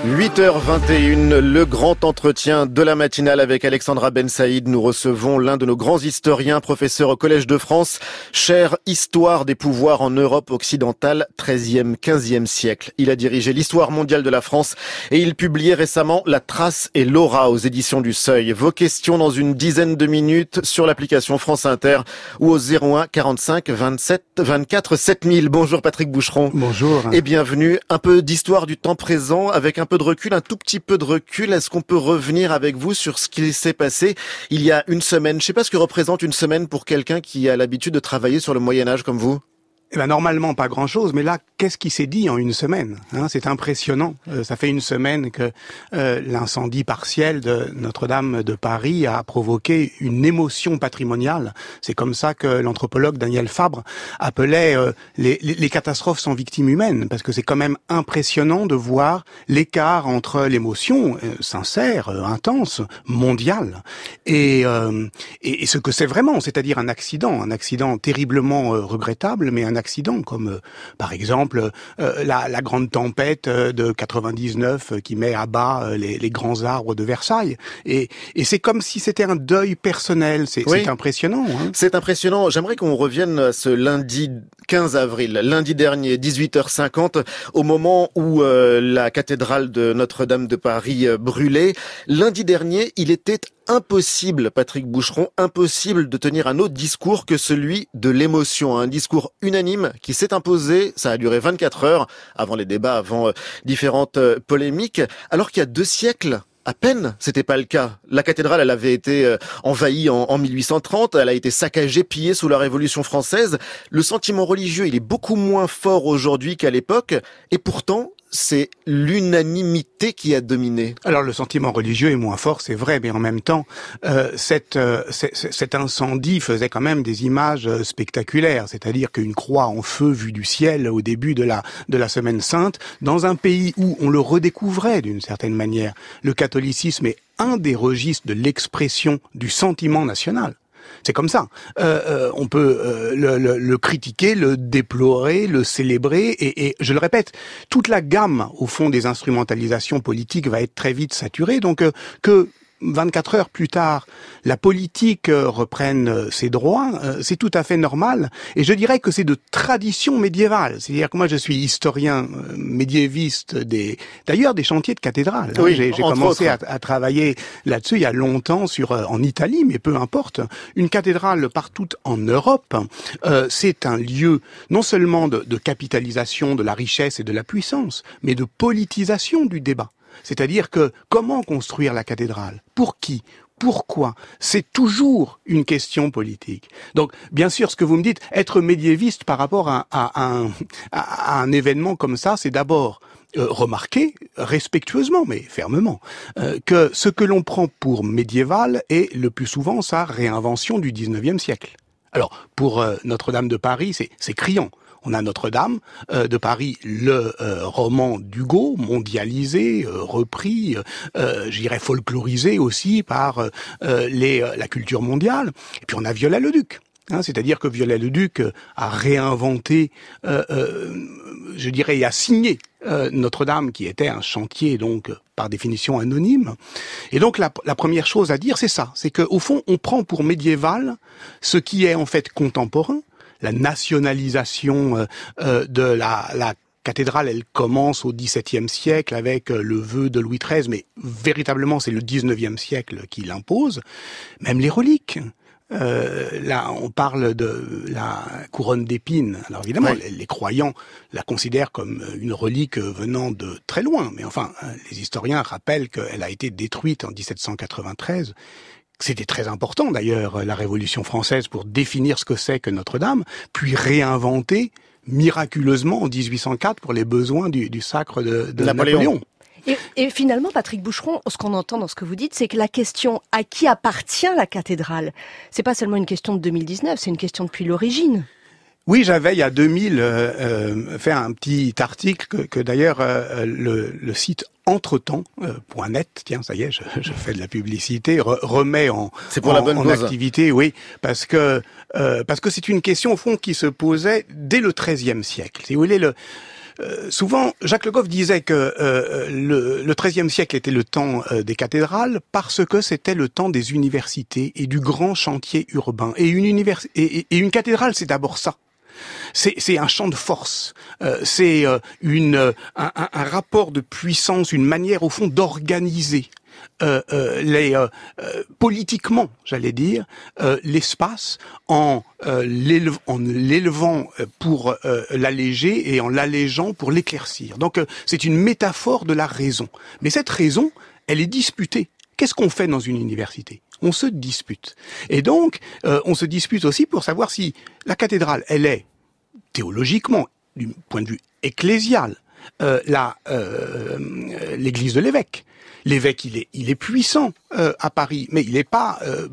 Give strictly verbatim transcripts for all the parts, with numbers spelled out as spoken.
huit heures vingt et une, le grand entretien de la matinale avec Alexandra Ben Saïd. Nous recevons l'un de nos grands historiens, professeur au Collège de France, chaire Histoire des pouvoirs en Europe occidentale, treizième quinzième siècle. Il a dirigé l'histoire mondiale de la France et il publiait récemment La Trace et Laura aux éditions du Seuil. Vos questions dans une dizaine de minutes sur l'application France Inter ou au zéro un quarante-cinq vingt-sept vingt-quatre sept mille. Bonjour Patrick Boucheron. Bonjour. Et bienvenue. Un peu d'histoire du temps présent avec un peu de recul, un tout petit peu de recul. Est-ce qu'on peut revenir avec vous sur ce qui s'est passé il y a une semaine? Je ne sais pas ce que représente une semaine pour quelqu'un qui a l'habitude de travailler sur le Moyen-Âge comme vous. Eh ben normalement pas grand-chose, mais là, qu'est-ce qui s'est dit en une semaine, hein? C'est impressionnant. Euh, ça fait une semaine que euh, l'incendie partiel de Notre-Dame de Paris a provoqué une émotion patrimoniale. C'est comme ça que l'anthropologue Daniel Fabre appelait euh, les, les, les catastrophes sans victimes humaines, parce que c'est quand même impressionnant de voir l'écart entre l'émotion euh, sincère, euh, intense, mondiale, et, euh, et, et ce que c'est vraiment, c'est-à-dire un accident, un accident terriblement euh, regrettable, mais un accident, comme euh, par exemple euh, la, la grande tempête euh, de quatre-vingt-dix-neuf euh, qui met à bas euh, les, les grands arbres de Versailles. Et, et c'est comme si c'était un deuil personnel. C'est, oui. c'est impressionnant. Hein. C'est impressionnant. J'aimerais qu'on revienne à ce lundi quinze avril, lundi dernier, dix-huit heures cinquante, au moment où euh, la cathédrale de Notre-Dame de Paris euh, brûlait. Lundi dernier, il était impossible, Patrick Boucheron, impossible de tenir un autre discours que celui de l'émotion, un discours unanime qui s'est imposé. Ça a duré vingt-quatre heures avant les débats, avant euh, différentes euh, polémiques, alors qu'il y a deux siècles, à peine, c'était pas le cas. La cathédrale, elle avait été euh, envahie en, en mille huit cent trente, elle a été saccagée, pillée sous la Révolution française. Le sentiment religieux, il est beaucoup moins fort aujourd'hui qu'à l'époque, et pourtant, c'est l'unanimité qui a dominé. Alors le sentiment religieux est moins fort, c'est vrai, mais en même temps, euh, cette, euh, cet incendie faisait quand même des images spectaculaires, c'est-à-dire qu'une croix en feu vue du ciel au début de la de la Semaine Sainte, dans un pays où on le redécouvrait d'une certaine manière. Le catholicisme est un des registres de l'expression du sentiment national. C'est comme ça. Euh, euh, on peut euh, le, le, le critiquer, le déplorer, le célébrer, et, et je le répète, toute la gamme, au fond, des instrumentalisations politiques va être très vite saturée. Donc euh, que vingt-quatre heures plus tard, la politique euh, reprenne ses droits, euh, c'est tout à fait normal. Et je dirais que c'est de tradition médiévale. C'est-à-dire que moi, je suis historien euh, médiéviste des, d'ailleurs, des chantiers de cathédrales. Oui, hein. J'ai, j'ai commencé à, à travailler là-dessus il y a longtemps sur euh, en Italie, mais peu importe. Une cathédrale partout en Europe, euh, c'est un lieu non seulement de, de capitalisation de la richesse et de la puissance, mais de politisation du débat. C'est-à-dire que comment construire la cathédrale? Pour qui? Pourquoi? C'est toujours une question politique. Donc, bien sûr, ce que vous me dites, être médiéviste par rapport à, à, à, un, à un événement comme ça, c'est d'abord euh, remarquer, respectueusement, mais fermement, euh, que ce que l'on prend pour médiéval est le plus souvent sa réinvention du dix-neuvième siècle. Alors, pour euh, Notre-Dame de Paris, c'est, c'est criant. On a Notre-Dame euh, de Paris, le euh, roman d'Hugo, mondialisé, euh, repris, euh, je dirais folklorisé aussi par euh, les, euh, la culture mondiale. Et puis on a Viollet-le-Duc. Hein, c'est-à-dire que Viollet-le-Duc a réinventé, euh, euh, je dirais, et a signé euh, Notre-Dame, qui était un chantier, donc, par définition anonyme. Et donc, la, la première chose à dire, c'est ça. C'est qu'au fond, on prend pour médiéval ce qui est en fait contemporain. La nationalisation euh, euh, de la, la cathédrale, elle commence au dix-septième siècle avec euh, le vœu de Louis treize, mais véritablement c'est le dix-neuvième siècle qui l'impose. Même les reliques. Euh, là, on parle de la couronne d'épines. Alors évidemment, oui. les, les croyants la considèrent comme une relique venant de très loin, mais enfin, les historiens rappellent qu'elle a été détruite en dix-sept cent quatre-vingt-treize. C'était très important d'ailleurs, la Révolution française, pour définir ce que c'est que Notre-Dame, puis réinventer miraculeusement en dix-huit cent quatre pour les besoins du, du sacre de, de Napoléon. Napoléon. Et, et finalement, Patrick Boucheron, ce qu'on entend dans ce que vous dites, c'est que la question à qui appartient la cathédrale, c'est pas seulement une question de deux mille dix-neuf, c'est une question depuis l'origine. Oui, j'avais il y a deux mille euh, euh, fait un petit article que, que d'ailleurs euh, le, le site entretemps point net, euh, tiens, ça y est, je, je fais de la publicité, re, remet en, c'est pour en, la bonne en cause. activité, oui, parce que euh, parce que c'est une question au fond qui se posait dès le treizième siècle. Si vous voulez, le euh, souvent, Jacques Le Goff disait que euh, le, le treizième siècle était le temps euh, des cathédrales parce que c'était le temps des universités et du grand chantier urbain. Et une, univers... et, et, et une cathédrale, c'est d'abord ça. C'est, c'est un champ de force, euh, c'est euh, une, un, un, un rapport de puissance, une manière au fond d'organiser euh, euh, les, euh, euh, politiquement, j'allais dire, euh, l'espace en, euh, l'élevant, en l'élevant pour euh, l'alléger et en l'allégeant pour l'éclaircir. Donc euh, c'est une métaphore de la raison. Mais cette raison, elle est disputée. Qu'est-ce qu'on fait dans une université ? On se dispute. Et donc, euh, on se dispute aussi pour savoir si la cathédrale, elle est, théologiquement, du point de vue ecclésial, euh, la, euh, l'église de l'évêque. L'évêque, il est, il est puissant euh, à Paris, mais il n'est pas euh,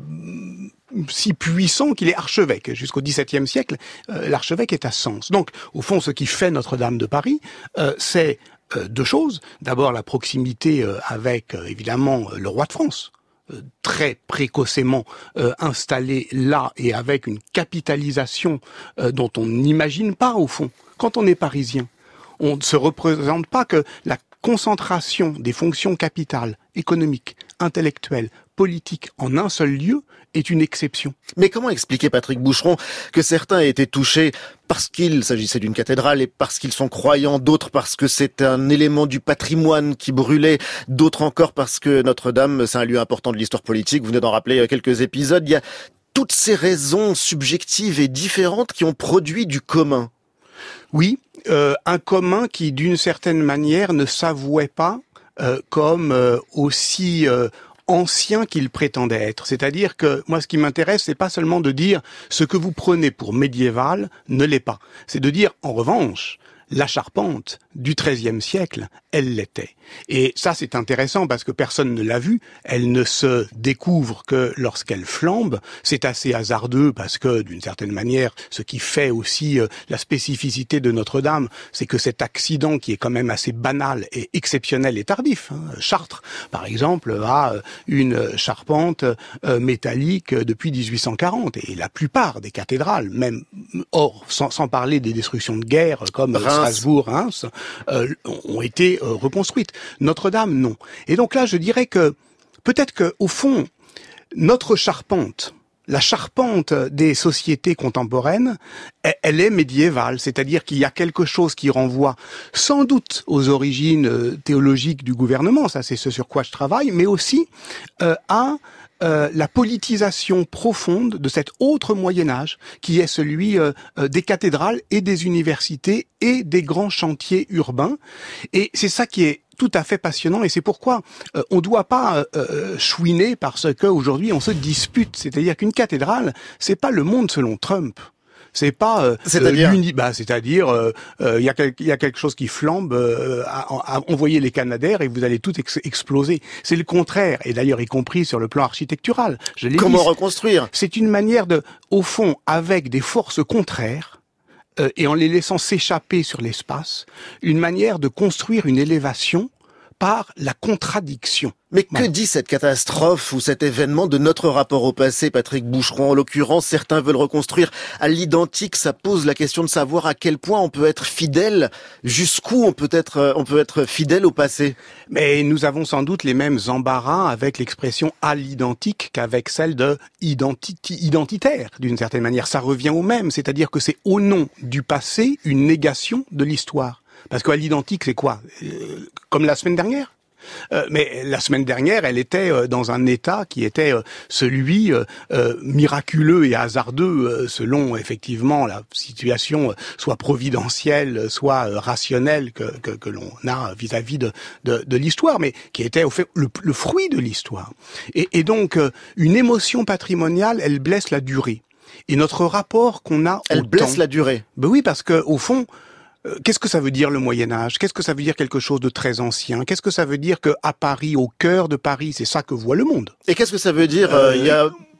si puissant qu'il est archevêque. Jusqu'au dix-septième siècle, euh, l'archevêque est à Sens. Donc, au fond, ce qui fait Notre-Dame de Paris, euh, c'est euh, deux choses. D'abord, la proximité euh, avec, euh, évidemment, le roi de France, très précocement euh, installé là et avec une capitalisation euh, dont on n'imagine pas au fond. Quand on est parisien, on ne se représente pas que la concentration des fonctions capitales, économiques, intellectuelles, politiques en un seul lieu est une exception. Mais comment expliquer, Patrick Boucheron, que certains aient été touchés parce qu'il s'agissait d'une cathédrale et parce qu'ils sont croyants, d'autres parce que c'est un élément du patrimoine qui brûlait, d'autres encore parce que Notre-Dame, c'est un lieu important de l'histoire politique, vous venez d'en rappeler quelques épisodes. Il y a toutes ces raisons subjectives et différentes qui ont produit du commun. Oui, euh, un commun qui, d'une certaine manière, ne s'avouait pas euh, comme euh, aussi... Euh, ancien qu'il prétendait être. C'est-à-dire que moi, ce qui m'intéresse, c'est pas seulement de dire ce que vous prenez pour médiéval ne l'est pas. C'est de dire, en revanche, la charpente du treizième siècle, elle l'était. Et ça, c'est intéressant parce que personne ne l'a vu. Elle ne se découvre que lorsqu'elle flambe. C'est assez hasardeux parce que, d'une certaine manière, ce qui fait aussi euh, la spécificité de Notre-Dame, c'est que cet accident qui est quand même assez banal et exceptionnel et tardif. Hein. Chartres, par exemple, a une charpente euh, métallique depuis dix-huit cent quarante. Et la plupart des cathédrales, même hors, sans, sans parler des destructions de guerre comme Reims. Strasbourg, Reims, euh, ont été euh, reconstruites. Notre-Dame, non. Et donc là, je dirais que peut-être que au fond, notre charpente, la charpente des sociétés contemporaines, elle est médiévale, c'est-à-dire qu'il y a quelque chose qui renvoie sans doute aux origines théologiques du gouvernement, ça c'est ce sur quoi je travaille, mais aussi euh, à Euh, la politisation profonde de cet autre Moyen-Âge qui est celui euh, des cathédrales et des universités et des grands chantiers urbains. Et c'est ça qui est tout à fait passionnant et c'est pourquoi euh, on ne doit pas euh, chouiner parce qu'aujourd'hui on se dispute. C'est-à-dire qu'une cathédrale, c'est pas le monde selon Trump. C'est pas euh, c'est-à-dire l'uni... bah, c'est-à-dire il euh, euh, y a quel... y a quelque chose qui flambe, euh, à, à envoyer les canadaires et vous allez tout ex- exploser. C'est le contraire et d'ailleurs y compris sur le plan architectural. Je l'ai Comment dit, reconstruire ? C'est une manière de, au fond, avec des forces contraires euh, et en les laissant s'échapper sur l'espace, une manière de construire une élévation par la contradiction. Mais que dit cette catastrophe ou cet événement de notre rapport au passé, Patrick Boucheron? En l'occurrence, certains veulent reconstruire à l'identique. Ça pose la question de savoir à quel point on peut être fidèle, jusqu'où on peut être, on peut être fidèle au passé. Mais nous avons sans doute les mêmes embarras avec l'expression à l'identique qu'avec celle de identi- identitaire, d'une certaine manière. Ça revient au même, c'est-à-dire que c'est au nom du passé une négation de l'histoire. Parce qu'à l'identique, c'est quoi ? euh, Comme la semaine dernière euh, mais la semaine dernière, elle était euh, dans un état qui était euh, celui euh, euh, miraculeux et hasardeux, euh, selon effectivement la situation euh, soit providentielle, soit euh, rationnelle que, que, que l'on a vis-à-vis de, de, de l'histoire, mais qui était au fait le, le fruit de l'histoire. Et, et donc, euh, une émotion patrimoniale, elle blesse la durée. Et notre rapport qu'on a elle au temps... Elle blesse la durée. Ben oui, parce que au fond... Qu'est-ce que ça veut dire le Moyen-Âge ? Qu'est-ce que ça veut dire quelque chose de très ancien ? Qu'est-ce que ça veut dire qu'à Paris, au cœur de Paris, c'est ça que voit le monde ? Et qu'est-ce que ça veut dire euh, il y a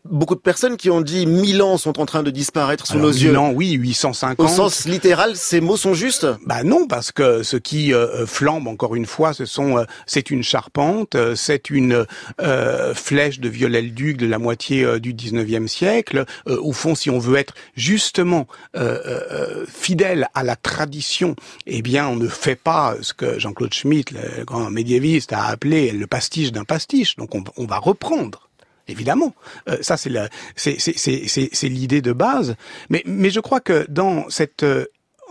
beaucoup de personnes qui ont dit Milan sont en train de disparaître sous Alors, nos yeux. Milan, oui, huit cent cinquante. Au sens littéral, ces mots sont justes? Bah non, parce que ce qui euh, flambe encore une fois, ce sont, euh, c'est une charpente, euh, c'est une euh, flèche de Viollet-le-Duc de la moitié euh, du dix-neuvième siècle. Euh, au fond, si on veut être justement euh, euh, fidèle à la tradition, eh bien, on ne fait pas ce que Jean-Claude Schmitt, le grand médiéviste, a appelé le pastiche d'un pastiche. Donc, on, on va reprendre. Évidemment, euh, ça c'est la, c'est, c'est, c'est, c'est, c'est l'idée de base. Mais, mais je crois que dans cette euh,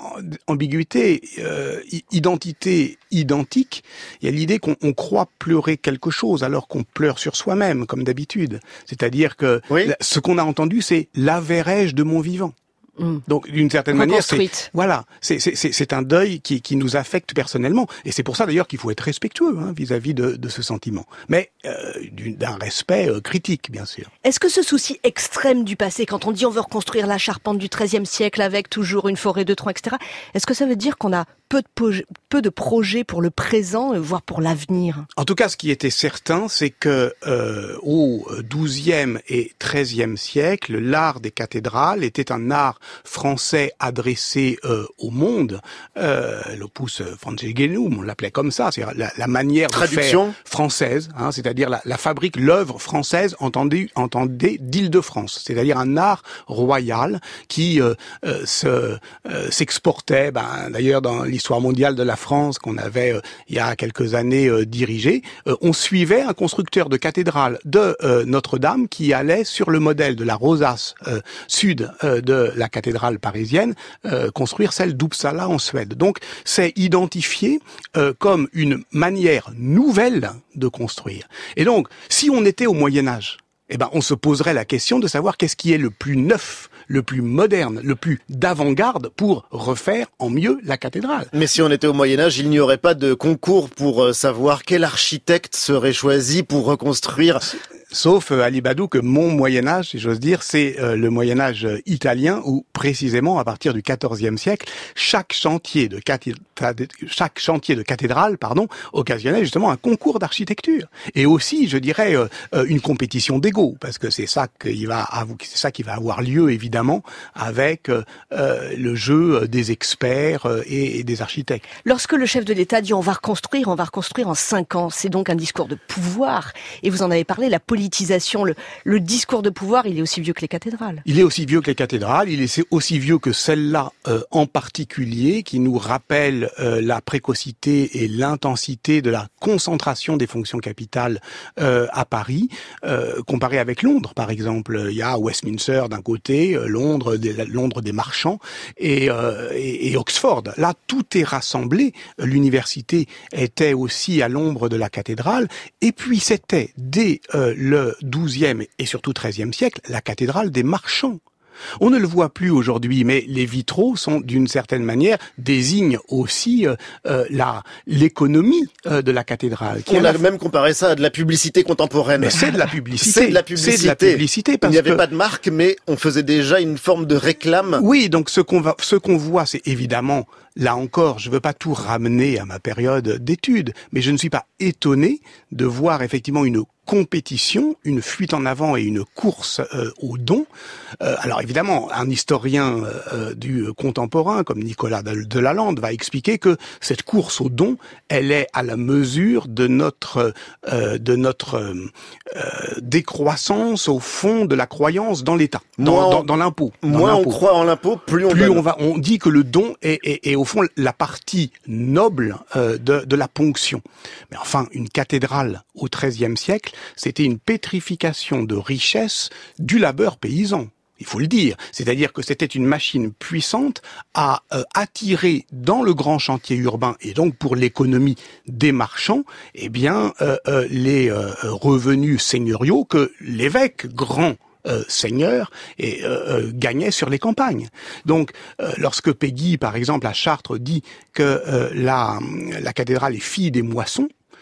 ambiguïté, euh, identité identique, il y a l'idée qu'on on croit pleurer quelque chose alors qu'on pleure sur soi-même, comme d'habitude. C'est-à-dire que oui. la, ce qu'on a entendu, c'est la verrai-je de mon vivant. Mmh. Donc, d'une certaine manière, c'est, voilà, c'est, c'est, c'est, c'est un deuil qui, qui nous affecte personnellement. Et c'est pour ça, d'ailleurs, qu'il faut être respectueux hein, vis-à-vis de, de ce sentiment. Mais euh, d'un respect euh, critique, bien sûr. Est-ce que ce souci extrême du passé, quand on dit on veut reconstruire la charpente du treizième siècle avec toujours une forêt de troncs, et cetera, est-ce que ça veut dire qu'on a peu de, po- peu de projets pour le présent, voire pour l'avenir? En tout cas, ce qui était certain, c'est que euh, au douzième et treizième siècle, l'art des cathédrales était un art français adressé euh, au monde. Euh, l'opus Franceschinum, on l'appelait comme ça, c'est la, la manière Traduction. de faire française, hein, c'est-à-dire la, la fabrique, l'œuvre française entendue, entendée d'Île-de-France, c'est-à-dire un art royal qui euh, euh, se, euh, s'exportait, ben, d'ailleurs dans l'histoire mondiale de la France qu'on avait euh, il y a quelques années euh, dirigé, euh, on suivait un constructeur de cathédrale de euh, Notre-Dame qui allait sur le modèle de la rosace euh, sud euh, de la cathédrale parisienne euh, construire celle d'Uppsala en Suède. Donc c'est identifié euh, comme une manière nouvelle de construire. Et donc si on était au Moyen-Âge, eh ben on se poserait la question de savoir qu'est-ce qui est le plus neuf, le plus moderne, le plus d'avant-garde pour refaire en mieux la cathédrale. Mais si on était au Moyen-Âge, il n'y aurait pas de concours pour savoir quel architecte serait choisi pour reconstruire. Sauf, euh, Ali Badou, que mon Moyen-Âge, si j'ose dire, c'est euh, le Moyen-Âge italien où, précisément, à partir du quatorzième siècle, chaque chantier de cathédrale, chaque chantier de cathédrale, pardon, occasionnait justement un concours d'architecture. Et aussi, je dirais, euh, euh, une compétition d'ego, parce que c'est ça qui va, c'est ça qui va avoir lieu, évidemment, avec euh, le jeu des experts euh, et, et des architectes. Lorsque le chef de l'État dit on va reconstruire, on va reconstruire en cinq ans, c'est donc un discours de pouvoir. Et vous en avez parlé, la politique. Le, le discours de pouvoir, il est aussi vieux que les cathédrales. Il est aussi vieux que les cathédrales, il est aussi vieux que celle-là euh, en particulier, qui nous rappelle euh, la précocité et l'intensité de la concentration des fonctions capitales euh, à Paris, euh, comparé avec Londres, par exemple. Il y a Westminster d'un côté, euh, Londres, des, Londres des marchands, et, euh, et, et Oxford. Là, tout est rassemblé. L'université était aussi à l'ombre de la cathédrale, et puis c'était dès euh, le le douzième et surtout treizième siècle, la cathédrale des marchands. On ne le voit plus aujourd'hui, mais les vitraux sont, d'une certaine manière, désignent aussi euh, euh, la l'économie euh, de la cathédrale. Qui On a la... même comparé ça à de la publicité contemporaine. Mais c'est de la publicité. C'est de la publicité. C'est de la publicité parce Il n'y avait que... pas de marque, mais on faisait déjà une forme de réclame. Oui, donc ce qu'on va, ce qu'on voit, c'est évidemment, là encore, je veux pas tout ramener à ma période d'études, mais je ne suis pas étonné de voir effectivement une compétition, une fuite en avant et une course euh, aux dons. Euh, alors évidemment, un historien euh, du contemporain comme Nicolas Delalande va expliquer que cette course aux dons, elle est à la mesure de notre euh, de notre euh, décroissance au fond de la croyance dans l'État, dans, moins dans, on, dans l'impôt. Dans moins l'impôt. on croit en l'impôt, plus on plus donne. on va. On dit que le don est, est, est au fond la partie noble euh, de, de la ponction. Mais enfin, une cathédrale au treizième siècle, c'était une pétrification de richesse du labeur paysan. Il faut le dire. C'est-à-dire que c'était une machine puissante à euh, attirer dans le grand chantier urbain et donc pour l'économie des marchands, eh bien, euh, euh, les euh, revenus seigneuriaux que l'évêque grand Euh, seigneur et euh, euh, gagnait sur les campagnes. Donc, euh, lorsque Péguy, par exemple, à Chartres, dit que euh, la, la cathédrale est fille des moissons,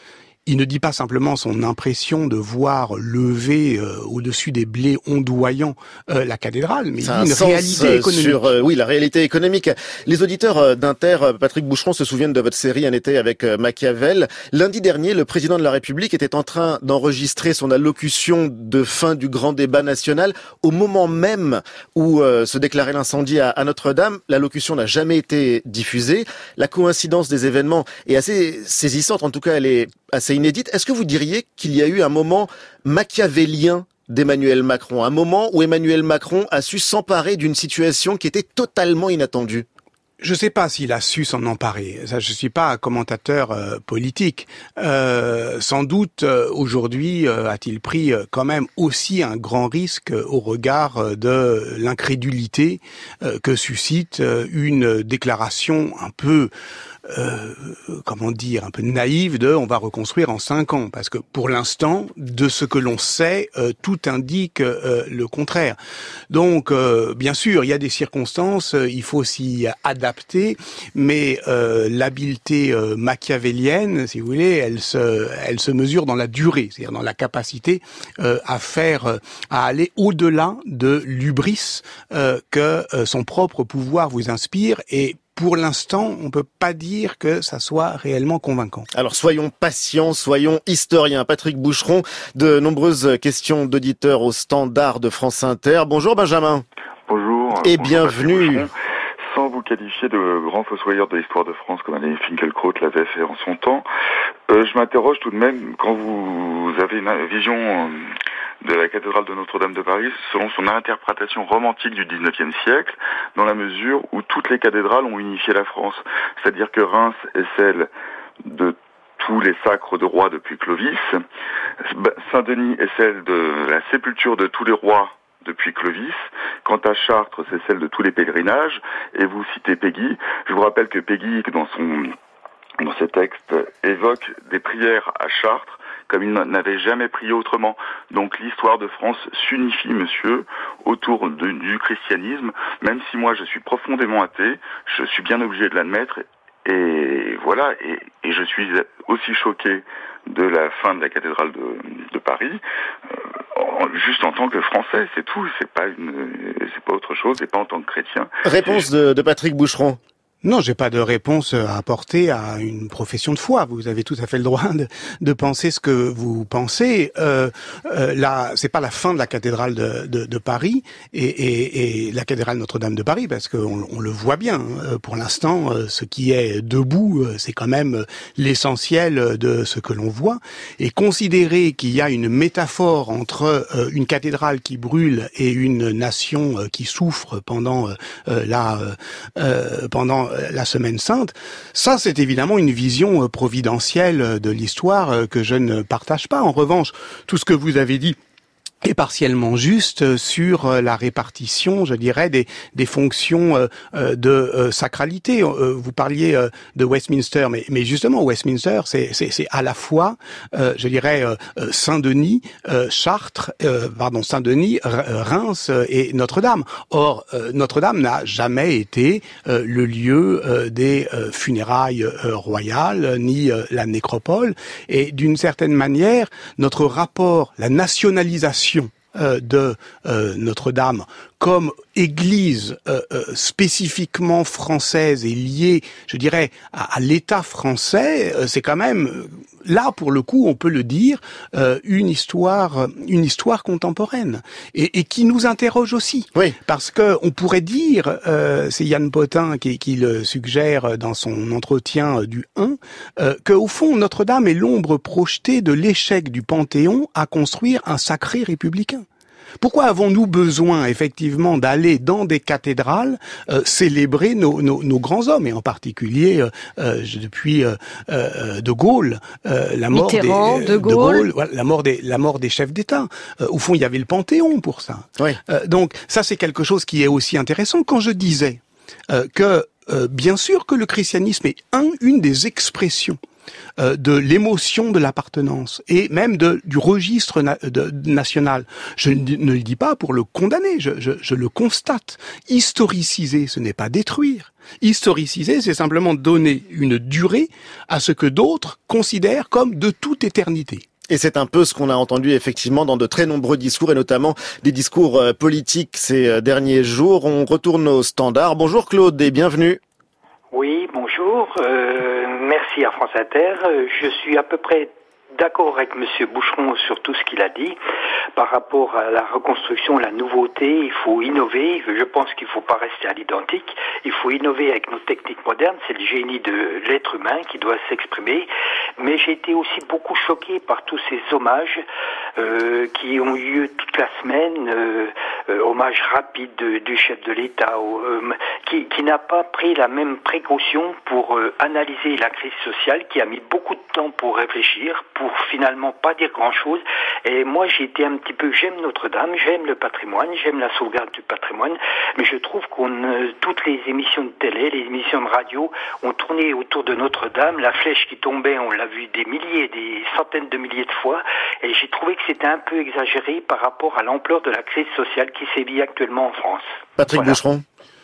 il ne dit pas simplement son impression de voir lever euh, au-dessus des blés ondoyants euh, la cathédrale, mais il dit une réalité économique. Sur, euh, oui, la réalité économique. Les auditeurs d'Inter, Patrick Boucheron, se souviennent de votre série Un été avec Machiavel. Lundi dernier, le président de la République était en train d'enregistrer son allocution de fin du grand débat national au moment même où euh, se déclarait l'incendie à, à Notre-Dame. L'allocution n'a jamais été diffusée. La coïncidence des événements est assez saisissante, en tout cas elle est assez inédite. Est-ce que vous diriez qu'il y a eu un moment machiavélien d'Emmanuel Macron, un moment où Emmanuel Macron a su s'emparer d'une situation qui était totalement inattendue? Je ne sais pas s'il a su s'en emparer. Ça, je suis pas un commentateur euh, politique. Euh, sans doute, euh, aujourd'hui, euh, a-t-il pris euh, quand même aussi un grand risque euh, au regard euh, de l'incrédulité euh, que suscite euh, une déclaration un peu Euh, comment dire, un peu naïve de on va reconstruire en cinq ans, parce que pour l'instant, de ce que l'on sait, euh, tout indique euh, le contraire. Donc, euh, bien sûr, il y a des circonstances, euh, il faut s'y adapter, mais euh, l'habileté euh, machiavélienne, si vous voulez, elle se, elle se mesure dans la durée, c'est-à-dire dans la capacité euh, à faire, euh, à aller au-delà de l'hubris euh, que euh, son propre pouvoir vous inspire. Et pour l'instant, on peut pas dire que ça soit réellement convaincant. Alors soyons patients, soyons historiens. Patrick Boucheron, de nombreuses questions d'auditeurs au standard de France Inter. Bonjour Benjamin. Bonjour. Et bonjour bienvenue. Sans vous qualifier de grand fossoyeur de l'histoire de France comme Alain Finkielkraut l'avait fait en son temps, euh, je m'interroge tout de même quand vous avez une vision euh, de la cathédrale de Notre-Dame de Paris selon son interprétation romantique du dix-neuvième siècle, dans la mesure où toutes les cathédrales ont unifié la France. C'est-à-dire que Reims est celle de tous les sacres de rois depuis Clovis, Saint-Denis est celle de la sépulture de tous les rois depuis Clovis. Quant à Chartres, c'est celle de tous les pèlerinages. Et vous citez Péguy. Je vous rappelle que Péguy, dans son dans ses textes, évoque des prières à Chartres comme il n'avait jamais prié autrement. Donc l'histoire de France s'unifie, monsieur, autour de, du christianisme, même si moi je suis profondément athée, je suis bien obligé de l'admettre, et voilà, et, et je suis aussi choqué de la fin de la cathédrale de, de Paris, euh, juste en tant que Français, c'est tout, c'est pas une, c'est pas autre chose, et pas en tant que chrétien. Réponse de, de Patrick Boucheron. Non, j'ai pas de réponse à apporter à une profession de foi. Vous avez tout à fait le droit de, de penser ce que vous pensez. Euh, euh, là, c'est pas la fin de la cathédrale de, de, de Paris et, et, et la cathédrale Notre-Dame de Paris, parce qu'on on le voit bien. Pour l'instant, ce qui est debout, c'est quand même l'essentiel de ce que l'on voit. Et considérer qu'il y a une métaphore entre une cathédrale qui brûle et une nation qui souffre pendant la euh, pendant la Semaine Sainte, ça c'est évidemment une vision providentielle de l'histoire que je ne partage pas. En revanche, tout ce que vous avez dit est partiellement juste sur la répartition, je dirais, des, des fonctions de sacralité. Vous parliez de Westminster, mais, mais justement, Westminster, c'est, c'est, c'est à la fois, je dirais, Saint-Denis, Chartres, pardon, Saint-Denis, Reims et Notre-Dame. Or, Notre-Dame n'a jamais été le lieu des funérailles royales, ni la nécropole. Et d'une certaine manière, notre rapport, la nationalisation de euh, Notre-Dame comme église euh, euh, spécifiquement française et liée, je dirais, à, à l'État français, euh, c'est quand même, là pour le coup, on peut le dire, euh, une histoire, une histoire contemporaine et, et qui nous interroge aussi, oui. Parce que on pourrait dire, euh, c'est Yann Potin qui, qui le suggère dans son entretien du un, euh, que au fond Notre-Dame est l'ombre projetée de l'échec du Panthéon à construire un sacré républicain. Pourquoi avons-nous besoin, effectivement, d'aller dans des cathédrales euh, célébrer nos, nos, nos grands hommes, et en particulier, euh, euh, depuis euh, euh, De Gaulle, euh, la mort Mitterrand, des, De Gaulle, de Gaulle voilà, la mort des, la mort des chefs d'État. Euh, au fond, il y avait le Panthéon pour ça. Oui. Euh, donc, ça, c'est quelque chose qui est aussi intéressant. Quand je disais euh, que, euh, bien sûr, que le christianisme est un, une des expressions euh, de l'émotion de l'appartenance et même de, du registre na, de, national. Je ne, ne le dis pas pour le condamner, je, je, je le constate. Historiciser, ce n'est pas détruire. Historiciser, c'est simplement donner une durée à ce que d'autres considèrent comme de toute éternité. Et c'est un peu ce qu'on a entendu effectivement dans de très nombreux discours et notamment des discours euh, politiques ces euh, derniers jours. On retourne au standard. Bonjour Claude et bienvenue. Oui, bonjour. Euh, merci à France Inter. Je suis à peu près d'accord avec Monsieur Boucheron sur tout ce qu'il a dit. Par rapport à la reconstruction, la nouveauté, il faut innover. Je pense qu'il ne faut pas rester à l'identique. Il faut innover avec nos techniques modernes. C'est le génie de l'être humain qui doit s'exprimer. Mais j'ai été aussi beaucoup choqué par tous ces hommages euh, qui ont eu lieu toute la semaine. Euh, euh, hommage rapide de, du chef de l'État, euh, qui, qui n'a pas pris la même précaution pour euh, analyser la crise sociale, qui a mis beaucoup de temps pour réfléchir, pour finalement pas dire grand-chose. Et moi, j'ai été un petit peu, j'aime Notre-Dame, j'aime le patrimoine, j'aime la sauvegarde du patrimoine, mais je trouve qu'on euh, toutes les émissions de télé, les émissions de radio ont tourné autour de Notre-Dame. La flèche qui tombait, on l'a vu des milliers, des centaines de milliers de fois, et j'ai trouvé que c'était un peu exagéré par rapport à l'ampleur de la crise sociale qui sévit actuellement en France. Patrick Voilà. Boucheron.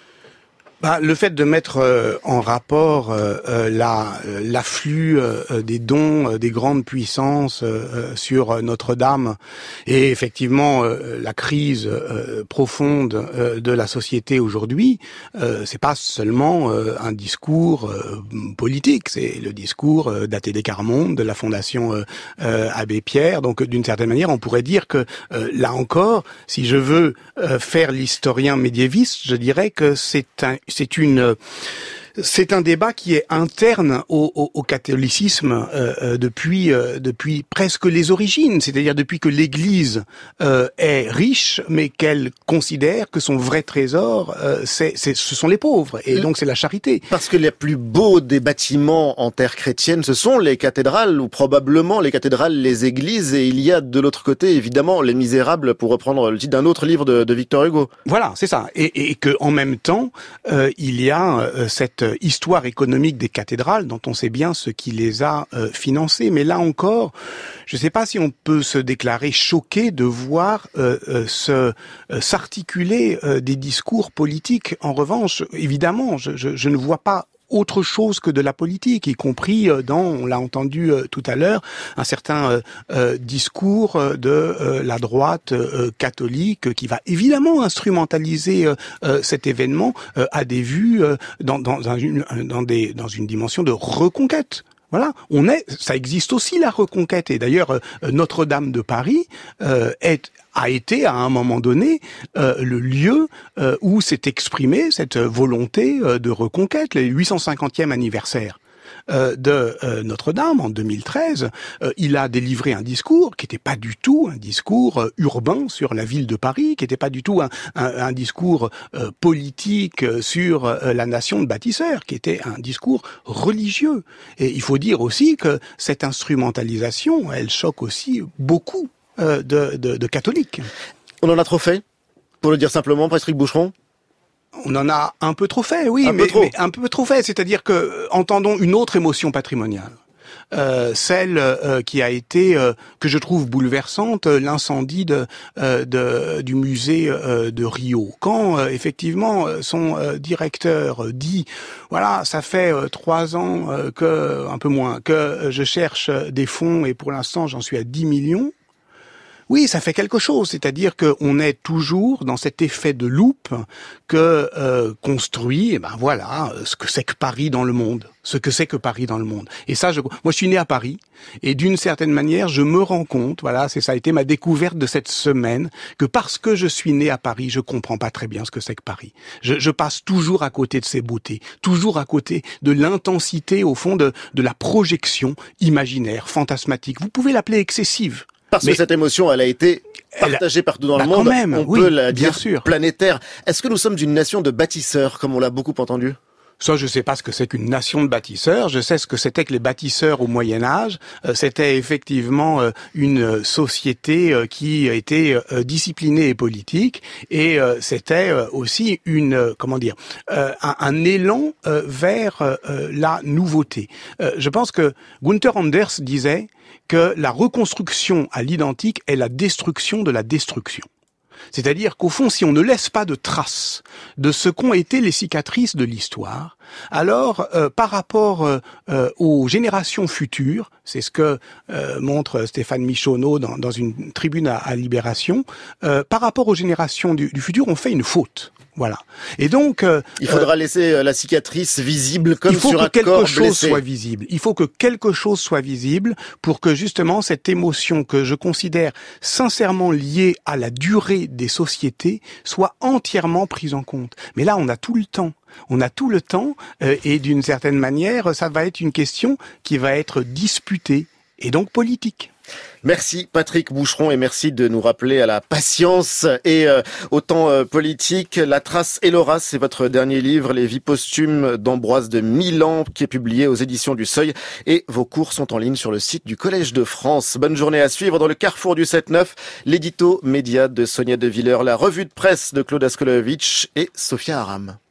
Bah, le fait de mettre euh, en rapport euh, euh, la, euh, l'afflux euh, des dons euh, des grandes puissances euh, sur euh, Notre-Dame et effectivement euh, la crise euh, profonde euh, de la société aujourd'hui, euh, c'est pas seulement euh, un discours euh, politique, c'est le discours euh, d'A T D Quart-Monde, de la Fondation euh, euh, Abbé Pierre. Donc d'une certaine manière, on pourrait dire que euh, là encore, si je veux euh, faire l'historien médiéviste, je dirais que c'est un C'est une, c'est un débat qui est interne au, au, au catholicisme euh, depuis euh, depuis presque les origines, c'est-à-dire depuis que l'Église euh, est riche, mais qu'elle considère que son vrai trésor, euh, c'est, c'est, ce sont les pauvres, et donc c'est la charité. Parce que les plus beaux des bâtiments en terre chrétienne, ce sont les cathédrales, ou probablement les cathédrales, les églises, et il y a de l'autre côté, évidemment, les misérables, pour reprendre le titre d'un autre livre de, de Victor Hugo. Voilà, c'est ça. Et, et que en même temps, euh, il y a euh, cette histoire économique des cathédrales dont on sait bien ce qui les a euh, financées. Mais là encore, je ne sais pas si on peut se déclarer choqué de voir euh, euh, se, euh, s'articuler euh, des discours politiques. En revanche, évidemment, je, je, je ne vois pas autre chose que de la politique, y compris dans, on l'a entendu euh, tout à l'heure, un certain euh, euh, discours de euh, la droite euh, catholique qui va évidemment instrumentaliser euh, euh, cet événement euh, à des vues euh, dans, dans, dans, une, dans, des, dans une dimension de reconquête. Voilà, on est, ça existe aussi la reconquête, et d'ailleurs euh, Notre-Dame de Paris euh, est a été à un moment donné euh, le lieu euh, où s'est exprimée cette volonté euh, de reconquête, le huit cent cinquantième anniversaire euh, de euh, Notre-Dame en deux mille treize. Euh, il a délivré un discours qui n'était pas du tout un discours euh, urbain sur la ville de Paris, qui n'était pas du tout un, un, un discours euh, politique sur euh, la nation de bâtisseurs, qui était un discours religieux. Et il faut dire aussi que cette instrumentalisation, elle choque aussi beaucoup Euh, de, de, de catholiques. On en a trop fait, pour le dire simplement, Patrick Boucheron? On en a un peu trop fait, oui, un mais, peu trop. mais un peu trop fait. C'est-à-dire que, entendons une autre émotion patrimoniale. Euh, celle euh, qui a été, euh, que je trouve bouleversante, euh, l'incendie de, euh, de, du musée euh, de Rio. Quand euh, effectivement son euh, directeur euh, dit, voilà, ça fait euh, trois ans euh, que, un peu moins, que je cherche des fonds et pour l'instant j'en suis à dix millions. Oui, ça fait quelque chose, c'est-à-dire qu'on est toujours dans cet effet de loupe que euh, construit, eh ben voilà, ce que c'est que Paris dans le monde, ce que c'est que Paris dans le monde. Et ça, je, moi, je suis né à Paris, et d'une certaine manière, je me rends compte, voilà, c'est ça a été ma découverte de cette semaine, que parce que je suis né à Paris, je comprends pas très bien ce que c'est que Paris. Je, je passe toujours à côté de ses beautés, toujours à côté de l'intensité, au fond, de, de la projection imaginaire, fantasmatique. Vous pouvez l'appeler excessive. Parce Mais que cette émotion, elle a été partagée partout dans bah le monde. Quand même, on oui, peut la dire bien sûr. planétaire. Est-ce que nous sommes une nation de bâtisseurs, comme on l'a beaucoup entendu? Ça, je sais pas ce que c'est qu'une nation de bâtisseurs. Je sais ce que c'était que les bâtisseurs au Moyen Âge. Euh, c'était effectivement euh, une société euh, qui était euh, disciplinée et politique, et euh, c'était euh, aussi une euh, comment dire euh, un, un élan euh, vers euh, la nouveauté. Euh, je pense que Gunther Anders disait que la reconstruction à l'identique est la destruction de la destruction. C'est-à-dire qu'au fond, si on ne laisse pas de traces de ce qu'ont été les cicatrices de l'histoire, alors euh, par rapport euh, euh, aux générations futures, c'est ce que euh, montre Stéphane Michonneau dans, dans une tribune à, à Libération, euh, par rapport aux générations du, du futur, on fait une faute. Voilà. Et donc, euh, il faudra euh, laisser la cicatrice visible comme sur un corps blessé. Il faut que quelque chose soit visible. Il faut que quelque chose soit visible pour que justement cette émotion que je considère sincèrement liée à la durée des sociétés soit entièrement prise en compte. Mais là, on a tout le temps. On a tout le temps euh, et d'une certaine manière, ça va être une question qui va être disputée et donc politique. Merci Patrick Boucheron et merci de nous rappeler à la patience et euh, au temps euh, politique. La Trace et l'Horace, c'est votre dernier livre, Les vies posthumes d'Ambroise de Milan, qui est publié aux éditions du Seuil, et vos cours sont en ligne sur le site du Collège de France. Bonne journée à suivre dans le carrefour du sept neuf, l'édito média de Sonia De Villers, la revue de presse de Claude Askolovitch et Sophia Aram.